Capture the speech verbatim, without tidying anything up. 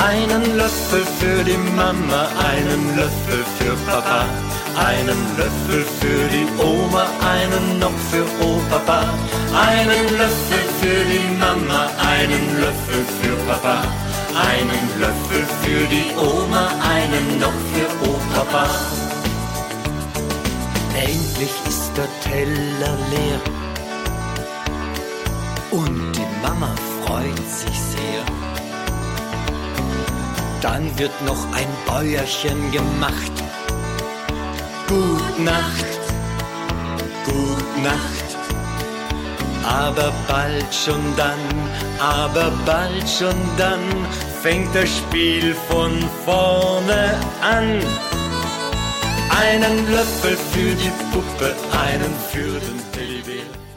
Einen Löffel für die Mama, einen Löffel für Papa, einen Löffel für die Oma, einen noch für Opa. Einen Löffel für die Mama, einen Löffel für Papa, einen Löffel für die Oma, einen noch für Opa. Endlich ist der Teller leer und die Mama freut sich sehr. Dann wird noch ein Bäuerchen gemacht. Gut Nacht, gut Nacht. Aber bald schon dann, aber bald schon dann fängt das Spiel von vorne an. Einen Löffel für die Puppe, einen für den Teddybär.